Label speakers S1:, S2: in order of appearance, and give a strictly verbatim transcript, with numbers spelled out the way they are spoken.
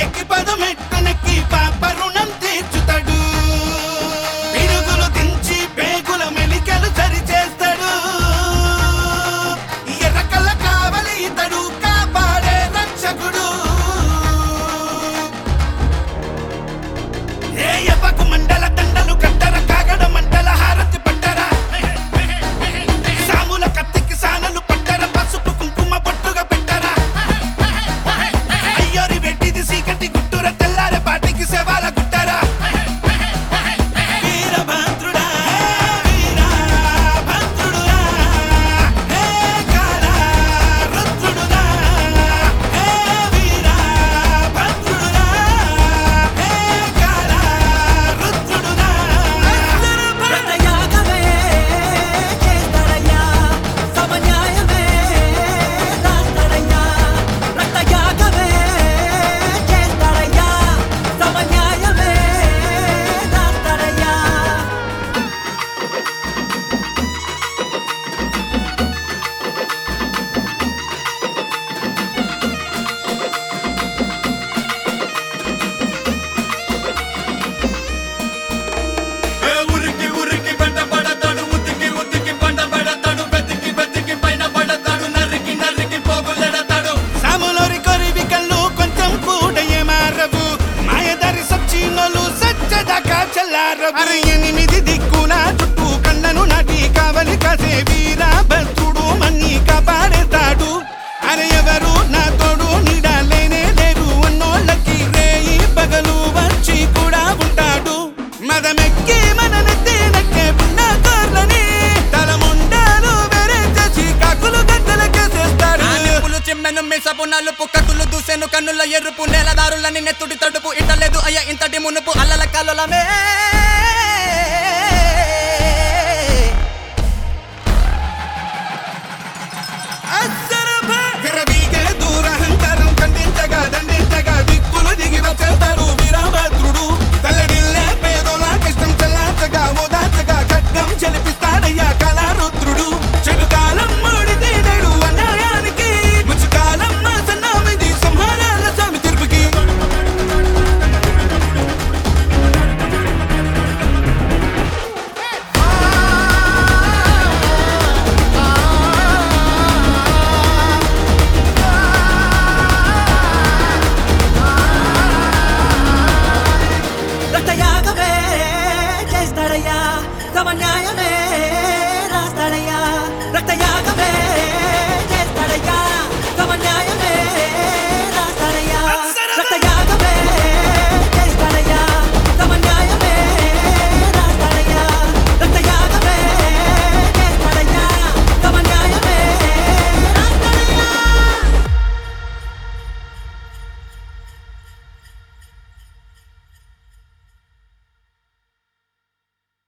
S1: ఎక్కి పదమెట్టనెక్కి పాప రుణం తీర్చుతాడు పిడుగులు దించి పేగుల మెలికలు సరి చేస్తాడు ఎర్రకల్ల కావలి ఇతడు కాపాడే రక్షకుడు ఏ యపకు మండల దండలు కట్టర కాగడ మండల హారతి పట్టరా సాముల కత్తికి సానలు పట్టర పసుపు కుంకుమ పట్టుగా పెట్టరా అయ్యోరి వెట్టిది సీకటి గుట్టుర తెల్లారే పాటికి సేవాల గుట్టరా వీరభద్రుడా వీరభద్రుడురా హే కాళా రుద్రుడురా హే వీరభద్రుడురా హే కాళా రుద్రుడురా
S2: రక్తయాగమే చేస్తారయ్యా సమన్యాయమే రాస్తారయ్యా రక్తయాగమే చేస్తారయ్యా సమన్యాయమే రాస్తారయ్యా
S3: ఏ ఉరికి ఉరికి వెంట పడతాడు ఉతికి ఉతికి పంట పడతాడు బతికి బతికి పైన పడతాడు నరికి నరికి పోగులెడతాడు
S1: సాములోరి కొరివి కళ్ళు కొంచెం కూడా ఏమారవు మాయదారి సచ్చినోలు సచ్చదాకా చల్లారవు అరే ఎనిమిది దిక్కుల చుట్టూ కళ్ళను నాటి కావలి కాసే వీరభద్రుడు మన్ని కాపాడేస్తాడు అరే ఎవరు నా తోడు నీడలేనే లేరు అన్నోళ్ళకి రేయి పగలు వచ్చి కూడా ఉంటాడు మదమెక్కి మన నెత్తి నక్కే పుణ్యకారులని తల ముండాలు వేరే చేసి కాకులు గంటలకేసేస్తాడు
S3: ఆ నిప్పులు చిమ్మెను మిసపు నలుపు కత్తులు దూసెను కన్నుల ఎరుపు నేలదారులని నెత్తుడి తడుపు ఇట్టలేదు అయ్య ఇంతటి మునుపు అల్లల కల్లోలమే